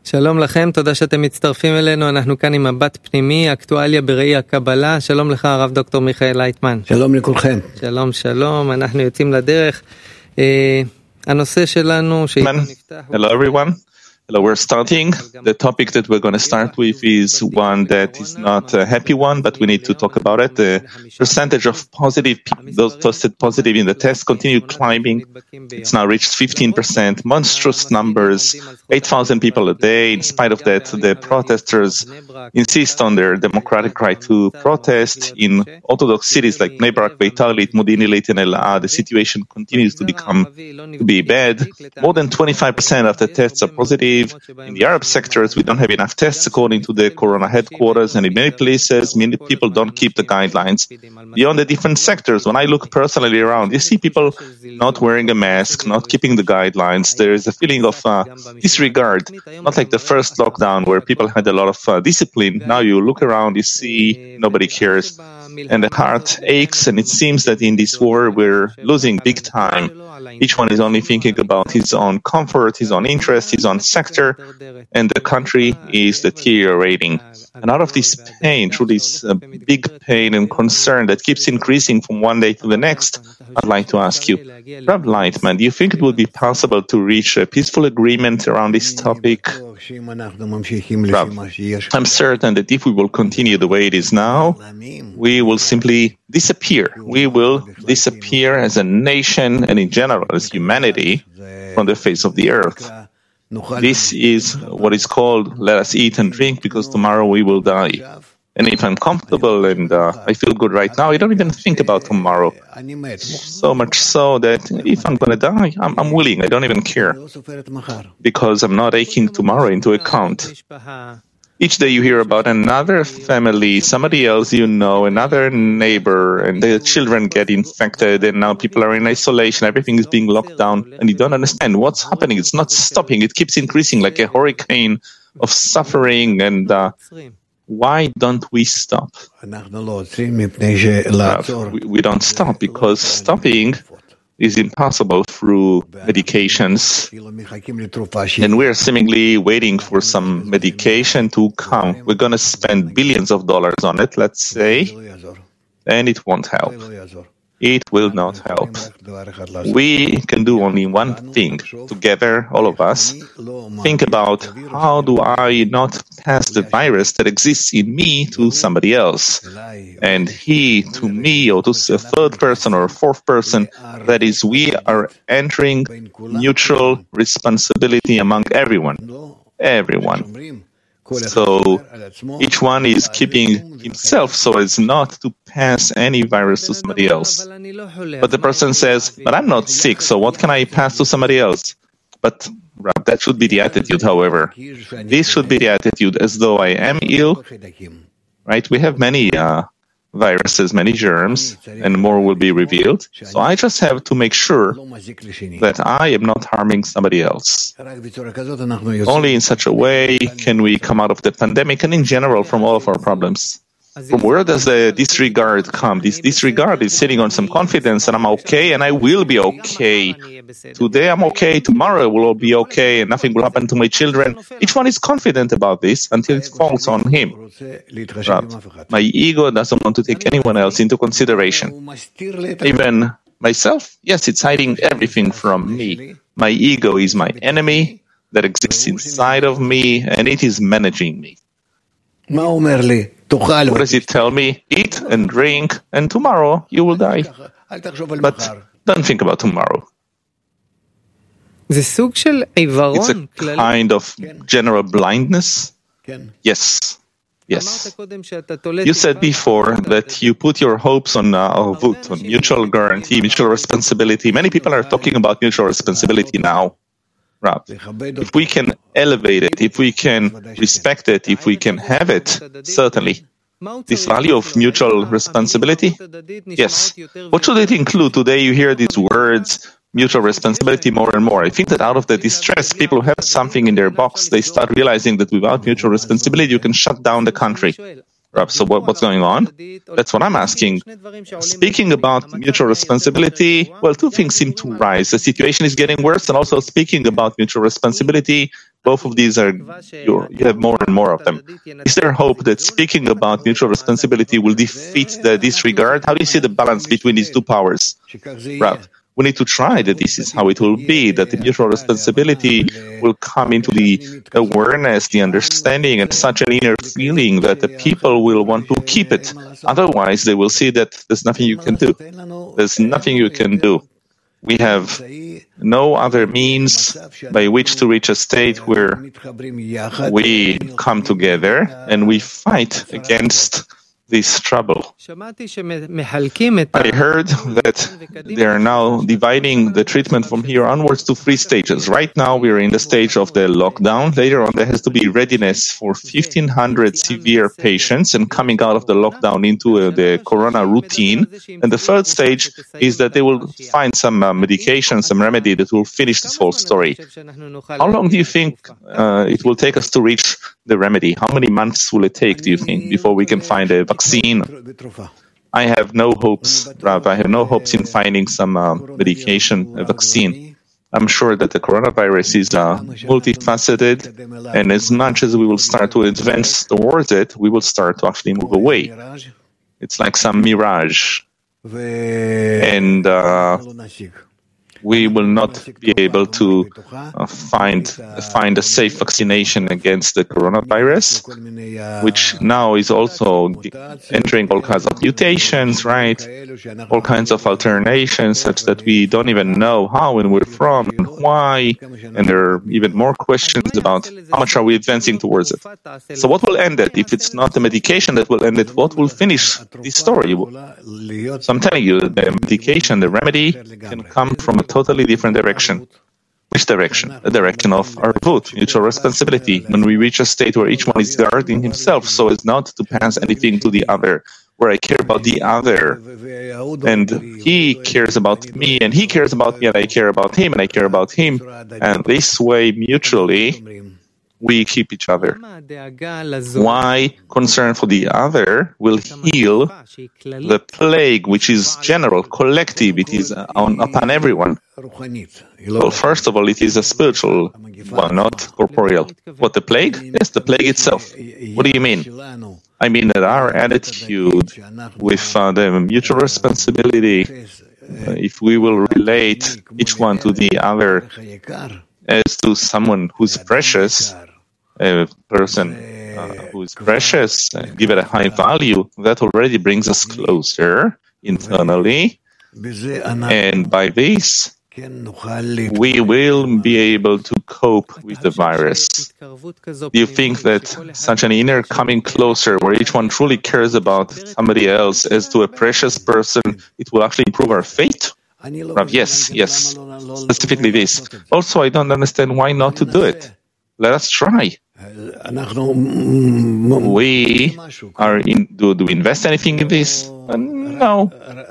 שלום לכם, תודה שאתם מצטרפים אלינו, אנחנו כאן עם מבט פנימי, אקטואליה בראי הקבלה. שלום לך הרב דוקטור מיכאל לייטמן. שלום לכולכם. שלום, שלום, אנחנו יוצאים לדרך. הנושא שלנו נפתח... Hello everyone. Hello, we're starting. The topic that we're going to start with is one that is not a happy one, but we need to talk about it. The percentage of positive people, those tested positive in the test, continue climbing. It's now reached 15%, monstrous numbers, 8,000 people a day. In spite of that, the protesters insist on their democratic right to protest. In Orthodox cities like Bnei Brak, Beitar Illit, Modi'in Illit, and Elad, the situation continues to be bad. More than 25% of the tests are positive. In the Arab sectors, we don't have enough tests according to the Corona headquarters, and in many places, many people don't keep the guidelines. Beyond the different sectors, when I look personally around, you see people not wearing a mask, not keeping the guidelines. There is a feeling of disregard, not like the first lockdown where people had a lot of discipline. Now you look around, you see nobody cares, and the heart aches, and it seems that in this war we're losing big time. Each one is only thinking about his own comfort, his own interest, his own sector, and the country is deteriorating. And out of this pain, through this big pain and concern that keeps increasing from one day to the next, I'd like to ask you, Rab Lightman, do you think it would be possible to reach a peaceful agreement around this topic? Rab, I'm certain that if we will continue the way it is now, we will simply disappear. We will disappear as a nation and in general as humanity from the face of the earth. This is what is called, let us eat and drink because tomorrow we will die. And if I'm comfortable and I feel good right now, I don't even think about tomorrow. So much so that if I'm going to die, I'm willing. I don't even care. Because I'm not taking tomorrow into account. Each day you hear about another family, somebody else you know, another neighbor, and the children get infected, and now people are in isolation, everything is being locked down, and you don't understand what's happening. It's not stopping. It keeps increasing like a hurricane of suffering, and why don't we stop? We don't stop because stopping is impossible through medications, and we're seemingly waiting for some medication to come. We're going to spend billions of dollars on it, let's say, and it won't help. It will not help. We can do only one thing together, all of us. Think about how do I not pass the virus that exists in me to somebody else, and he to me, or to a third person or a fourth person. That is, we are entering mutual responsibility among everyone. Everyone. So each one is keeping himself so as not to pass any virus to somebody else. But the person says, but I'm not sick, so what can I pass to somebody else? But that should be the attitude, however. This should be the attitude as though I am ill. Right? We have many viruses, many germs, and more will be revealed. So I just have to make sure that I am not harming somebody else. Only in such a way can we come out of the pandemic and in general from all of our problems. From where does the disregard come? This disregard is sitting on some confidence, and I'm okay, and I will be okay. Today I'm okay, tomorrow I will all be okay, and nothing will happen to my children. Each one is confident about this until it falls on him. Right. My ego doesn't want to take anyone else into consideration. Even myself, yes, it's hiding everything from me. My ego is my enemy that exists inside of me, and it is managing me. What does it tell me? Eat and drink, and tomorrow you will die. But don't think about tomorrow. It's a kind of general blindness. Yes. Yes. You said before that you put your hopes on Arvut, on mutual guarantee, mutual responsibility. Many people are talking about mutual responsibility now. Rab, if we can elevate it, if we can respect it, if we can have it, certainly. This value of mutual responsibility? Yes. What should it include? Today you hear these words, mutual responsibility, more and more. I think that out of the distress, people who have something in their box, they start realizing that without mutual responsibility, you can shut down the country. So what's going on? That's what I'm asking. Speaking about mutual responsibility, well, two things seem to rise. The situation is getting worse, and also speaking about mutual responsibility both of these are, you have more and more of them. Is there hope that speaking about mutual responsibility will defeat the disregard? How do you see the balance between these two powers? Rav, we need to try that this is how it will be, that the mutual responsibility will come into the awareness, the understanding, and such an inner feeling that the people will want to keep it. Otherwise, they will see that there's nothing you can do. There's nothing you can do. We have no other means by which to reach a state where we come together and we fight against this trouble. I heard that they are now dividing the treatment from here onwards to 3 stages. Right now, we are in the stage of the lockdown. Later on, there has to be readiness for 1,500 severe patients and coming out of the lockdown into the corona routine. And the 3rd stage is that they will find some medication, some remedy that will finish this whole story. How long do you think it will take us to reach the remedy? How many months will it take, do you think, before we can find a vaccine? I have no hopes, Rav. I have no hopes in finding some medication, a vaccine. I'm sure that the coronavirus is multifaceted, and as much as we will start to advance towards it, we will start to actually move away. It's like some mirage. And we will not be able to find a safe vaccination against the coronavirus, which now is also entering all kinds of mutations, right? All kinds of alternations, such that we don't even know how and where from and why, and there are even more questions about how much are we advancing towards it. So what will end it? If it's not the medication that will end it, what will finish this story? So I'm telling you, the medication, the remedy can come from a totally different direction. Which direction? The direction of arvut, mutual responsibility, when we reach a state where each one is guarding himself so as not to pass anything to the other, where I care about the other, and he cares about me, and he cares about me, and I care about him, and I care about him, and this way, mutually, we keep each other. Why concern for the other will heal the plague, which is general, collective, it is upon everyone. Well, first of all, it is a spiritual one, not corporeal. What, the plague? Yes, the plague itself. What do you mean? I mean that our attitude with the mutual responsibility, if we will relate each one to the other as to someone who's precious, a person who is precious, give it a high value, that already brings us closer internally. And by this, we will be able to cope with the virus. Do you think that such an inner coming closer, where each one truly cares about somebody else as to a precious person, it will actually improve our fate? Yes, specifically this. Also, I don't understand why not to do it. Let us try. We are in. Do we invest anything in this? No.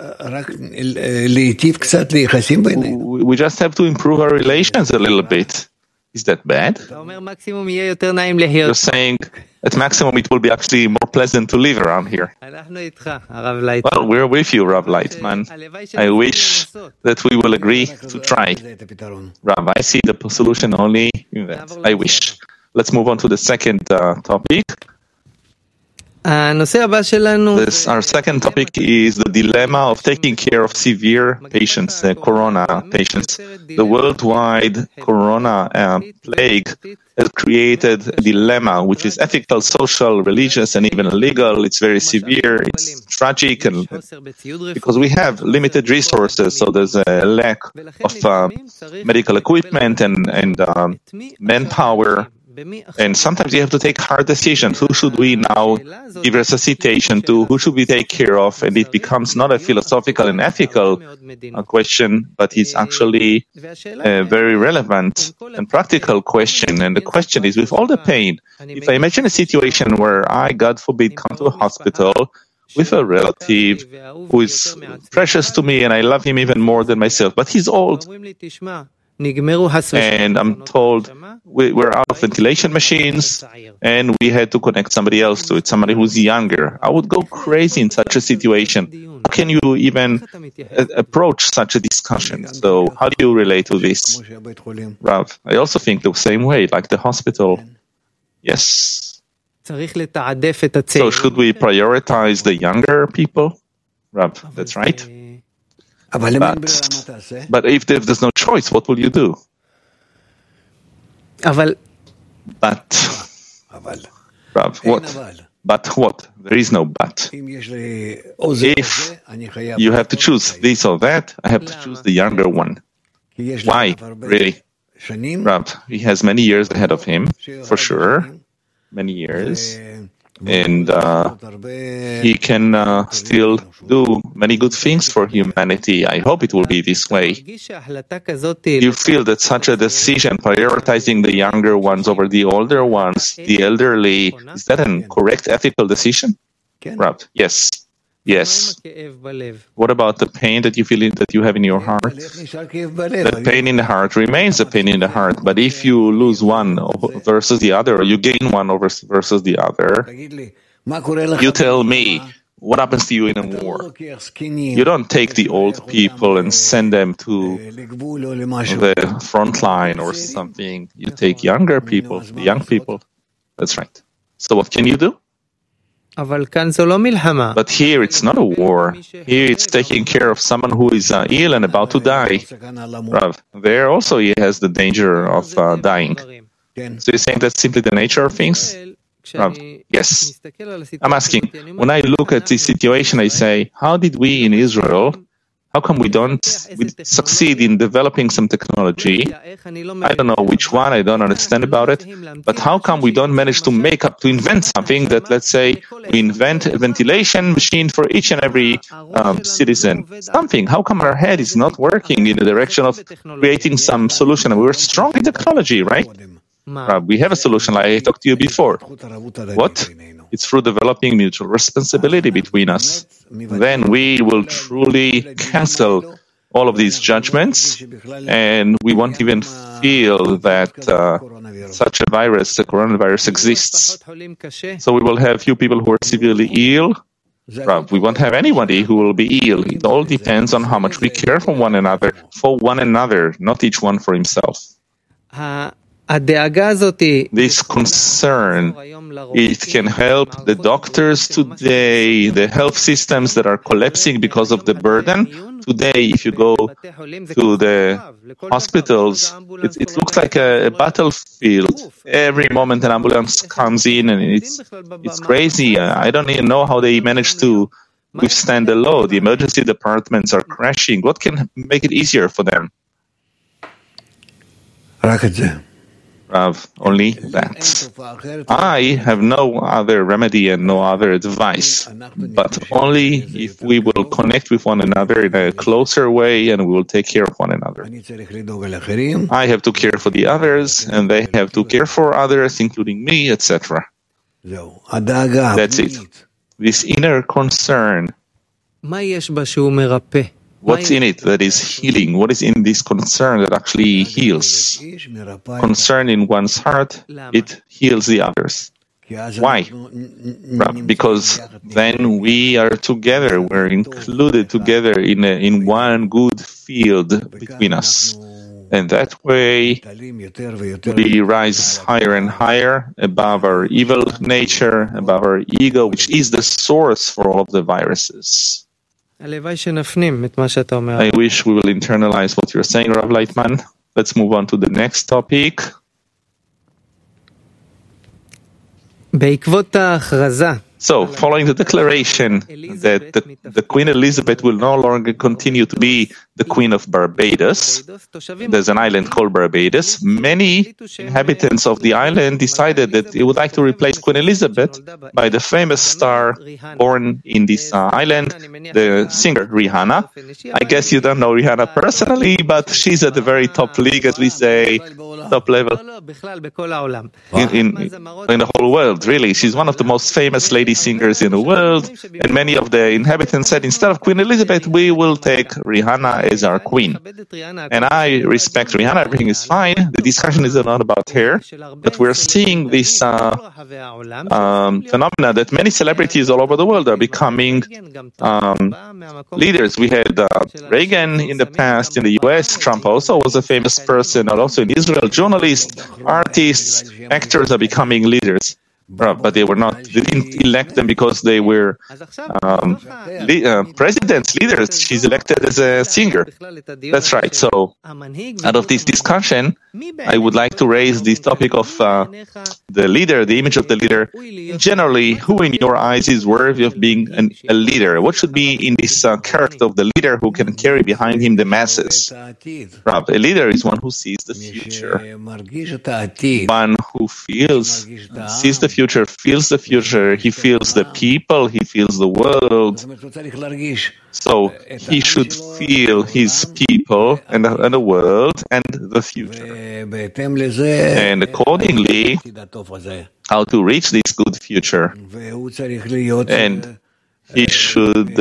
We just have to improve our relations a little bit. Is that bad? You're saying at maximum it will be actually more pleasant to live around here. Well, we're with you, Rav Lightman. I wish that we will agree to try. Rav, I see the solution only in that. I wish. Let's move on to the second topic. Our second topic is the dilemma of taking care of severe patients, corona patients. The worldwide corona plague has created a dilemma which is ethical, social, religious, and even legal. It's very severe, it's tragic, and because we have limited resources, so there's a lack of medical equipment and manpower. And sometimes you have to take hard decisions. Who should we now give resuscitation to? Who should we take care of? And it becomes not a philosophical and ethical question, but it's actually a very relevant and practical question. And the question is, with all the pain, if I imagine a situation where I, God forbid, come to a hospital with a relative who is precious to me and I love him even more than myself, but he's old. And I'm told, we're out of ventilation machines, and we had to connect somebody else to it, somebody who's younger. I would go crazy in such a situation. How can you even approach such a discussion? So how do you relate to this, Rav? I also think the same way, like the hospital. Yes. So should we prioritize the younger people? Rav, that's right. But if there's no choice, what will you do? But, Rav, what? But what? There is no but. If you have to choose this or that, I have to choose the younger one. Why? Really? Rav, he has many years ahead of him, for sure. Many years. And he can still do many good things for humanity. I hope it will be this way. You feel that such a decision, prioritizing the younger ones over the older ones, the elderly, is that a correct ethical decision? Rav, yes. Yes. What about the pain that you feel that you have in your heart? The pain in the heart remains a pain in the heart. But if you lose one versus the other, or you gain one versus the other, you tell me, what happens to you in a war? You don't take the old people and send them to the front line or something. You take younger people, the young people. That's right. So what can you do? But here it's not a war. Here it's taking care of someone who is ill and about to die. Rav, there also he has the danger of dying. So you're saying that's simply the nature of things? Rav, yes. I'm asking, when I look at this situation, I say, how did we in Israel, how come we succeed in developing some technology? I don't know which one, I don't understand about it, but how come we don't manage to invent something that, let's say, we invent a ventilation machine for each and every citizen? Something. How come our head is not working in the direction of creating some solution? And we're strong in technology, right? We have a solution like I talked to you before. What? It's through developing mutual responsibility between us. Then we will truly cancel all of these judgments, and we won't even feel that such a virus, the coronavirus, exists. So we will have few people who are severely ill. We won't have anybody who will be ill. It all depends on how much we care for one another, not each one for himself. This concern, it can help the doctors today, the health systems that are collapsing because of the burden. Today, if you go to the hospitals, it looks like a battlefield. Every moment an ambulance comes in, and it's crazy. I don't even know how they manage to withstand the load. The emergency departments are crashing. What can make it easier for them? Rav, only that. I have no other remedy and no other advice, but only if we will connect with one another in a closer way and we will take care of one another. I have to care for the others, and they have to care for others, including me, etc. That's it. This inner concern. What's in it that is healing? What is in this concern that actually heals? Concern in one's heart, it heals the others. Why? Because then we are together, we're included together in one good field between us. And that way, we rise higher and higher above our evil nature, above our ego, which is the source for all of the viruses. I wish we will internalize what you're saying, Rav Leitman. Let's move on to the next topic. So, following the declaration that the Queen Elizabeth will no longer continue to be the Queen of Barbados, there's an island called Barbados, many inhabitants of the island decided that they would like to replace Queen Elizabeth by the famous star born in this island, the singer Rihanna. I guess you don't know Rihanna personally, but she's at the very top league, as we say, top level, in the whole world, really. She's one of the most famous lady singers in the world, and many of the inhabitants said, instead of Queen Elizabeth, we will take Rihanna as our queen. And I respect Rihanna, everything is fine. The discussion is not about her, but we're seeing this phenomena that many celebrities all over the world are becoming leaders. We had Reagan in the past in the US, Trump also was a famous person, and also in Israel, journalists, artists, actors are becoming leaders. But they didn't elect them because they were presidents, leaders. She's elected as a singer. That's right. So, out of this discussion, I would like to raise this topic of the leader, the image of the leader. Generally, who in your eyes is worthy of being a leader? What should be in this character of the leader who can carry behind him the masses? A leader is one who sees the future, one who sees the future, feels the future, he feels the people, he feels the world. So he should feel his people and the world and the future. And accordingly, how to reach this good future. And he should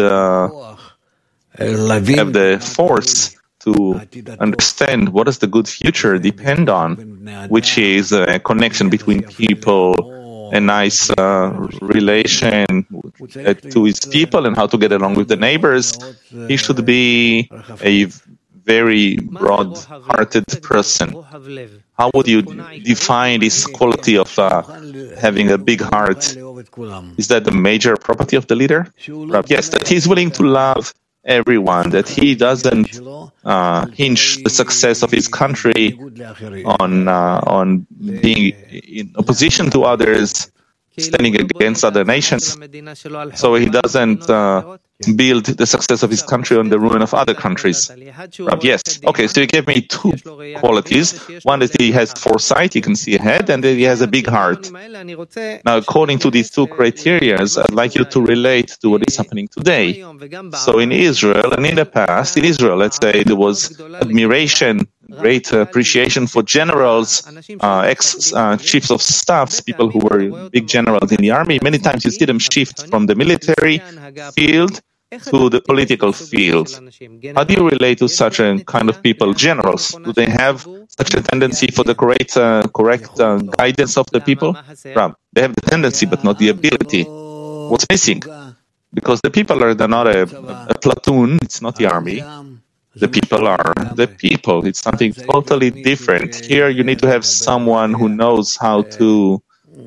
have the force to understand what does the good future depend on, which is a connection between people, a nice relation to his people, and how to get along with the neighbors. He should be a very broad-hearted person. How would you define this quality of having a big heart? Is that the major property of the leader? Yes, that he's willing to love everyone, that he doesn't hinge the success of his country on being in opposition to others, standing against other nations. So he doesn't build the success of his country on the ruin of other countries. Yes. Okay, so you gave me two qualities. One is he has foresight, he can see ahead, and then he has a big heart. Now, according to these two criteria, I'd like you to relate to what is happening today. So in Israel, and in the past, in Israel, let's say, there was admiration, great appreciation for generals, ex-chiefs of staffs, people who were big generals in the army. Many times you see them shift from the military field to the political field. How do you relate to such a kind of people, generals? Do they have such a tendency for the correct guidance of the people? They have the tendency, but not the ability. What's missing? Because the people they're not a platoon, it's not the army. The people are the people. It's something totally different. Here you need to have someone who knows how to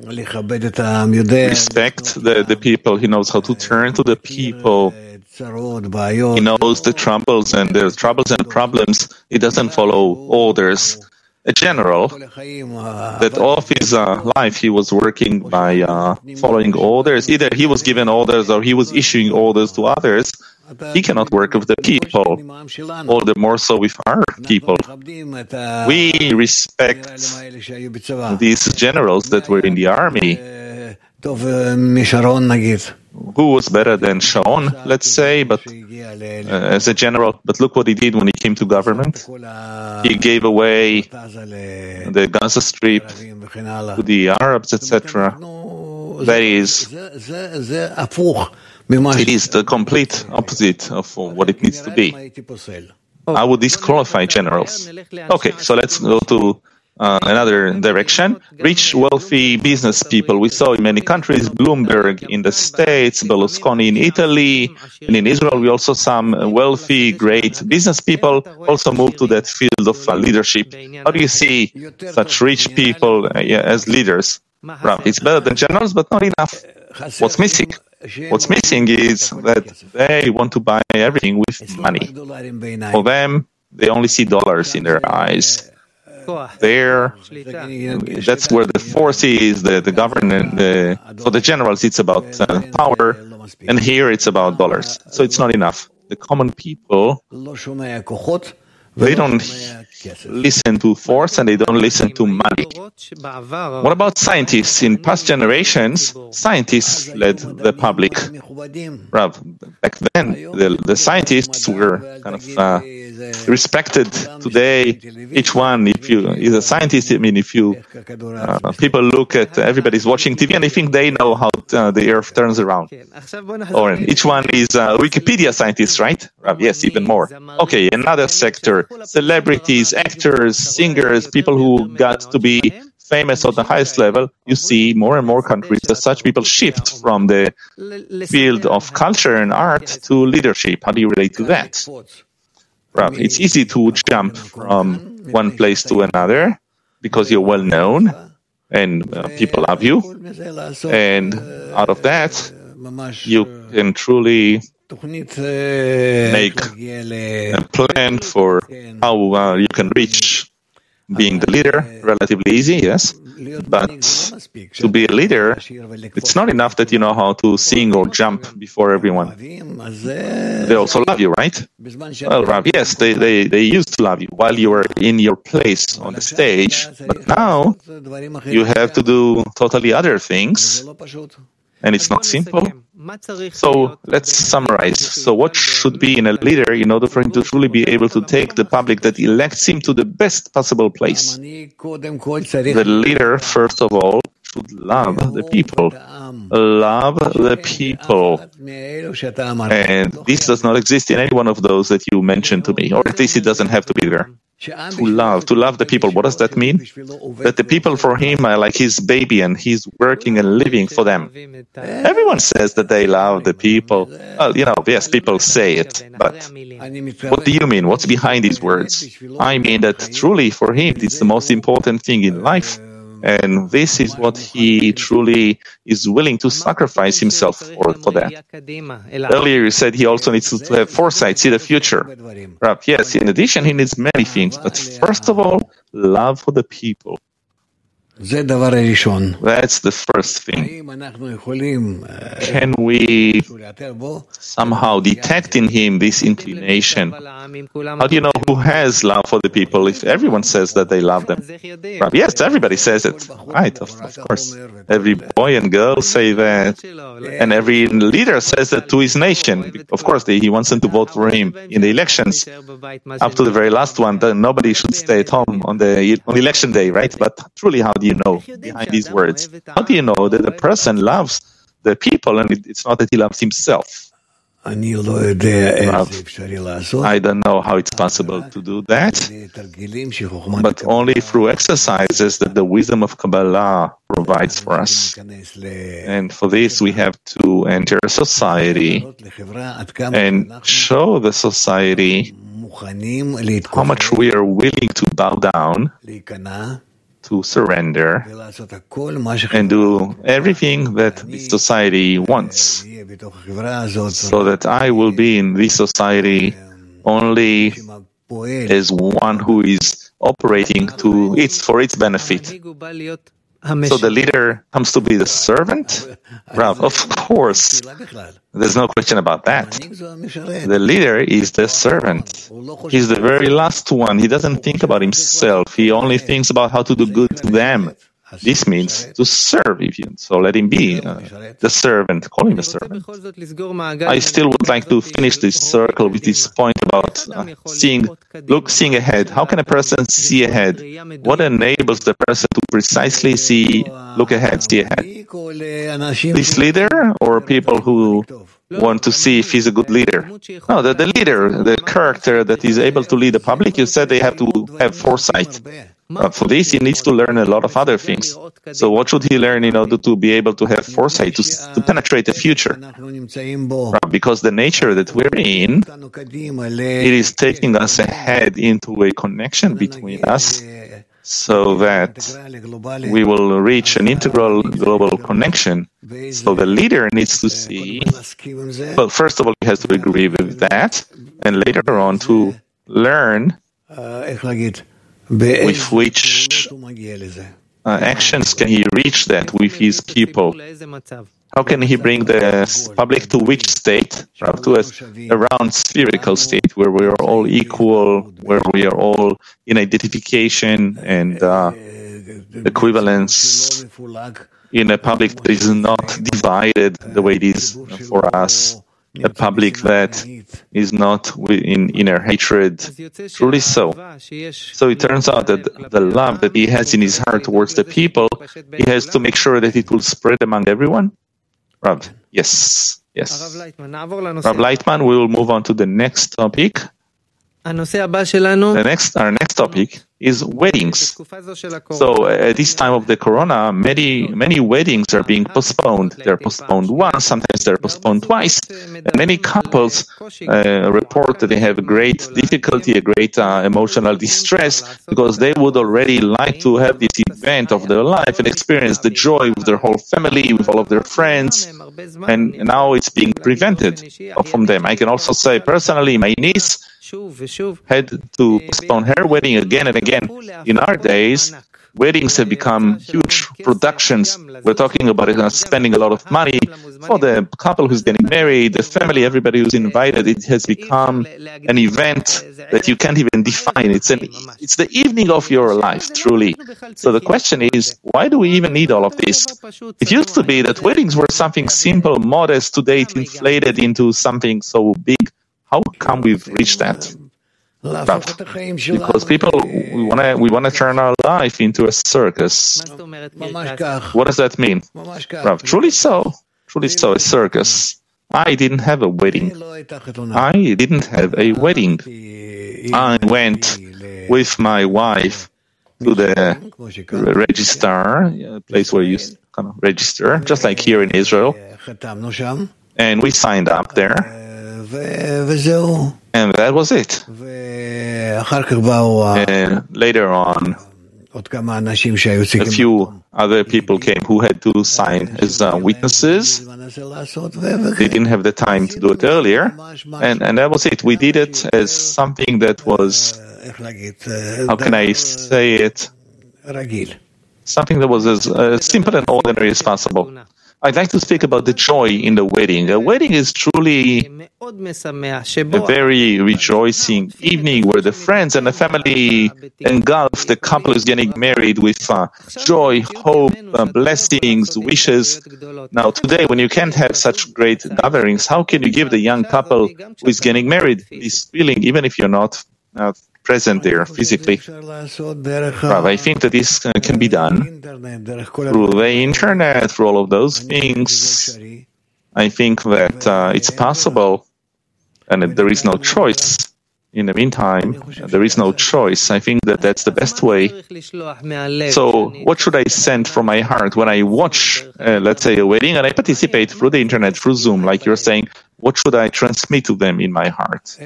respect the people. He knows how to turn to the people. He knows the troubles and problems. He doesn't follow orders. A general, that all of his life he was working by following orders. Either he was given orders or he was issuing orders to others. He cannot work with the people, all the more so with our people. We respect these generals that were in the army. Who was better than Sharon, let's say, but as a general? But look what he did when he came to government. He gave away the Gaza Strip to the Arabs, etc. That is, it is the complete opposite of what it needs to be. I would disqualify generals. Okay, so let's go to another direction. Rich, wealthy business people. We saw in many countries, Bloomberg in the States, Berlusconi in Italy, and in Israel we also saw some wealthy, great business people also moved to that field of leadership. How do you see such rich people as leaders? It's better than generals, but not enough. What's missing? What's missing is that they want to buy everything with money. For them, they only see dollars in their eyes. That's where the force is, the government. For the generals, it's about power, and here it's about dollars. So it's not enough. The common people, they don't listen to force and they don't listen to money. What about scientists? In past generations, scientists led the public. Back then, the scientists were kind of respected today. Each one, if you is a scientist, I mean, if you people look at everybody's watching TV and they think they know how the Earth turns around. Or each one is a Wikipedia scientist, right? Yes, even more. Okay, another sector: celebrities, actors, singers, people who got to be famous at the highest level. You see more and more countries as such people shift from the field of culture and art to leadership. How do you relate to that? It's easy to jump from one place to another because you're well known and people love you. And out of that, you can truly make a plan for how you can reach being the leader. Relatively easy, yes. But to be a leader, it's not enough that you know how to sing or jump before everyone. They also love you, right? Well, Rav, yes, they used to love you while you were in your place on the stage. But now you have to do totally other things. And it's not simple. So let's summarize. So what should be in a leader in order for him to truly be able to take the public that elects him to the best possible place? The leader, first of all, should love the people. Love the people. And this does not exist in any one of those that you mentioned to me, or at least it doesn't have to be there. To love the people. What does that mean? That the people for him are like his baby and he's working and living for them. Everyone says that they love the people. Well, yes, people say it, but what do you mean? What's behind these words? I mean that truly for him, it's the most important thing in life. And this is what he truly is willing to sacrifice himself for that. Earlier you said he also needs to have foresight, see the future. Yes, in addition he needs many things, but first of all, love for the people. That's the first thing. Can we somehow detect in him this inclination? How do you know who has love for the people if everyone says that they love them? Yes, everybody says it. Right, of course. Every boy and girl say that. And every leader says that to his nation. Of course, he wants them to vote for him in the elections. Up to the very last one, then nobody should stay at home on election day, right? But truly, how do you know behind these words? How do you know that the person loves the people and it's not that he loves himself? I don't know how it's possible to do that, but only through exercises that the wisdom of Kabbalah provides for us. And for this, we have to enter society and show the society how much we are willing to bow down, to surrender, and do everything that the society wants, so that I will be in this society only as one who is operating for its benefit. So the leader comes to be the servant? Of course. There's no question about that. The leader is the servant. He's the very last one. He doesn't think about himself. He only thinks about how to do good to them. This means to serve, so let him be the servant. Call him a servant. I still would like to finish this circle with this point about seeing ahead. How can a person see ahead? What enables the person to precisely see ahead? This leader or people who want to see if he's a good leader? No, the leader, the character that is able to lead the public, you said they have to have foresight. For this, he needs to learn a lot of other things. So what should he learn in order to be able to have foresight, to penetrate the future? Because the nature that we're in, it is taking us ahead into a connection between us, so that we will reach an integral global connection. So the leader needs to see, well, first of all, he has to agree with that, and later on to learn with which actions can he reach that with his people. How can he bring the public to which state? To a round spherical state where we are all equal, where we are all in identification and equivalence, in a public that is not divided the way it is for us, a public that is not in inner hatred. Truly so. So it turns out that the love that he has in his heart towards the people, he has to make sure that it will spread among everyone. Rav, yes. Rav Lightman, we will move on to the next topic. Our next topic is weddings. So at this time of the corona, many weddings are being postponed. They're postponed once, sometimes they're postponed twice. And many couples report that they have a great difficulty, a great emotional distress, because they would already like to have this event of their life and experience the joy with their whole family, with all of their friends. And now it's being prevented from them. I can also say personally, my niece had to postpone her wedding again and again. In our days, weddings have become huge productions. We're talking about spending a lot of money for the couple who's getting married, the family, everybody who's invited. It has become an event that you can't even define. It's the evening of your life, truly. So the question is, why do we even need all of this? It used to be that weddings were something simple, modest. Today it inflated into something so big. How come we've reached that? Because people, we want to turn our life into a circus. What does that mean? Rav, truly so, a circus. I didn't have a wedding. I went with my wife to the registrar, a place where you kind of register, just like here in Israel. And we signed up there. And that was it. And later on, a few other people came who had to sign as witnesses. They didn't have the time to do it earlier. And that was it. We did it as something that was, how can I say it? Something that was as simple and ordinary as possible. I'd like to speak about the joy in the wedding. A wedding is truly a very rejoicing evening where the friends and the family engulf the couple is getting married with joy, hope, blessings, wishes. Now, today, when you can't have such great gatherings, how can you give the young couple who is getting married this feeling, even if you're not present there physically? Rav, I think that this can be done through the internet, through all of those things. I think that it's possible, and that there is no choice. In the meantime, there is no choice. I think that that's the best way. So, what should I send from my heart when I watch, let's say, a wedding, and I participate through the internet, through Zoom, like you're saying? What should I transmit to them in my heart?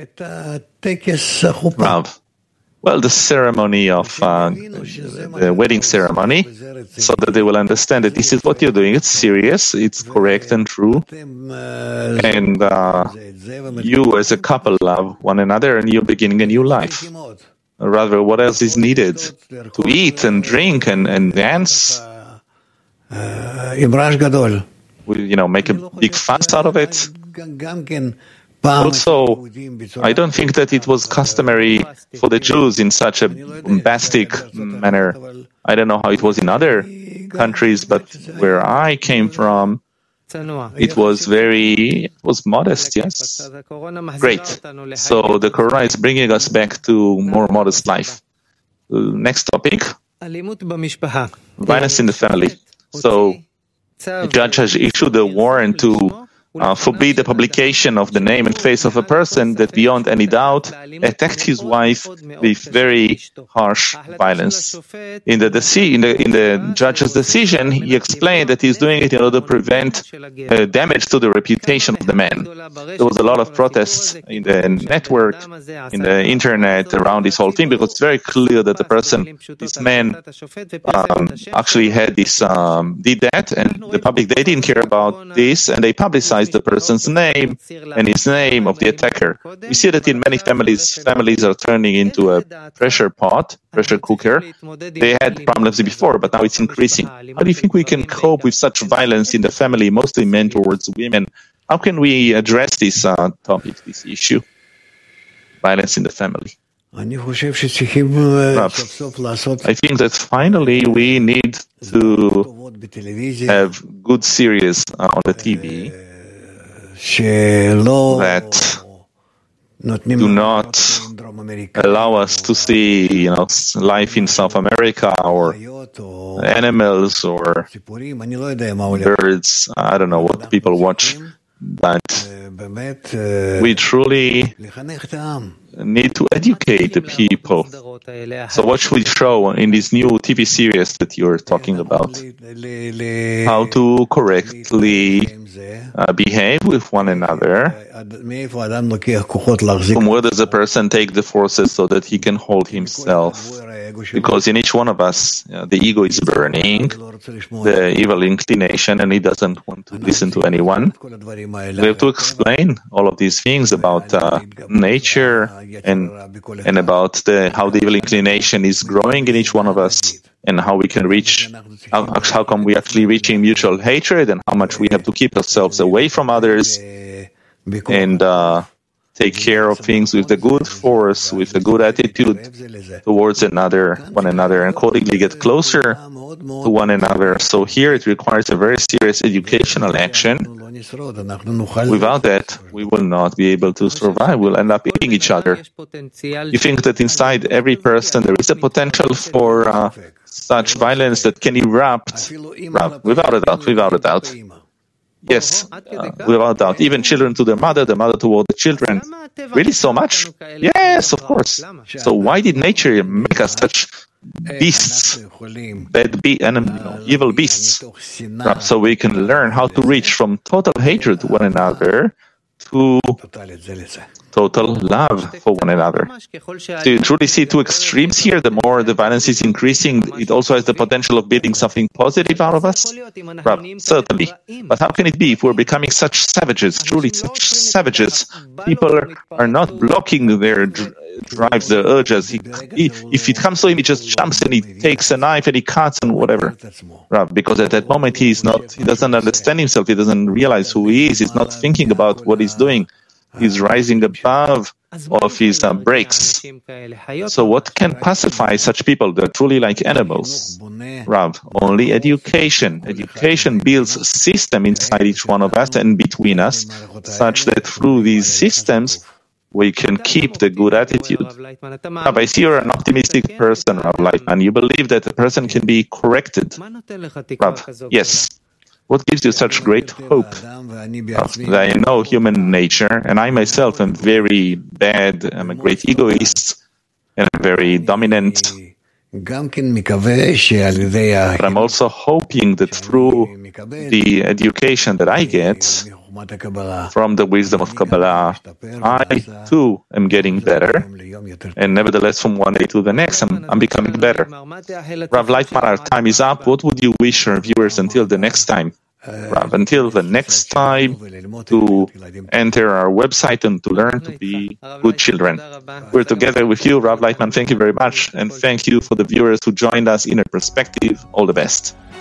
Rav, well, the ceremony of the wedding ceremony, so that they will understand that this is what you're doing. It's serious, it's correct and true. And you as a couple love one another and you're beginning a new life. Rather, what else is needed? To eat and drink and dance? Make a big fuss out of it? Also, I don't think that it was customary for the Jews in such a bombastic manner. I don't know how it was in other countries, but where I came from, it was modest, yes. Great. So the Corona is bringing us back to more modest life. Next topic, violence in the family. So the judge has issued a warrant to forbid the publication of the name and face of a person that, beyond any doubt, attacked his wife with very harsh violence. In the judge's decision, he explained that he's doing it in order to prevent damage to the reputation of the man. There was a lot of protests in the network, in the internet, around this whole thing, because it's very clear that this man, actually had this, did that, and the public, they didn't care about this, and they publicized the person's name and his name of the attacker. We see that in many families are turning into a pressure cooker. They had problems before, but now it's increasing. How do you think we can cope with such violence in the family, mostly men towards women? How can we address this topic, this issue? Violence in the family. I think that finally we need to have good series on the TV that do not allow us to see, life in South America or animals or birds. I don't know what people watch, but we truly need to educate the people. So what should we show in this new TV series that you're talking about? How to correctly behave with one another. From where does a person take the forces so that he can hold himself? Because in each one of us, the ego is burning, the evil inclination, and he doesn't want to listen to anyone. We have to explain all of these things about nature and about how the evil inclination is growing in each one of us, and how we can reach, how come we actually reaching mutual hatred, and how much we have to keep ourselves away from others, and take care of things with the good force, with a good attitude towards one another, and accordingly get closer to one another. So here it requires a very serious educational action. Without that, we will not be able to survive. We'll end up eating each other. You think that inside every person there is a potential for such violence that can erupt? Without a doubt. Yes, without doubt. Even children to their mother, the mother toward the children. Really so much? Yes, of course. So why did nature make us such beasts, evil beasts? So we can learn how to reach from total hatred to one another to total love for one another. So you truly see two extremes here. The more the violence is increasing, it also has the potential of building something positive out of us? Certainly. But how can it be if we're becoming such savages, truly such savages? People are not blocking their drives, their urges. If it comes to him, he just jumps and he takes a knife and he cuts and whatever. Because at that moment he doesn't understand himself, he doesn't realize who he is, he's not thinking about what he's doing. He's rising above all of his breaks. So what can pacify such people? They're truly like animals. Rav, only education. Education builds a system inside each one of us and between us, such that through these systems we can keep the good attitude. Rav, I see you're an optimistic person, Rav Leitman. You believe that a person can be corrected. Rav, yes. What gives you such great hope? That I know human nature, and I myself am very bad. I'm a great egoist, and I'm very dominant. But I'm also hoping that through the education that I get from the wisdom of Kabbalah, I too am getting better, and nevertheless from one day to the next I'm becoming better. Rav Leitman, our time is up. What would you wish our viewers until the next time? Rav, until the next time, to enter our website and to learn to be good children. We're together with you, Rav Leitman. Thank you very much, and thank you for the viewers who joined us in a perspective. All the best.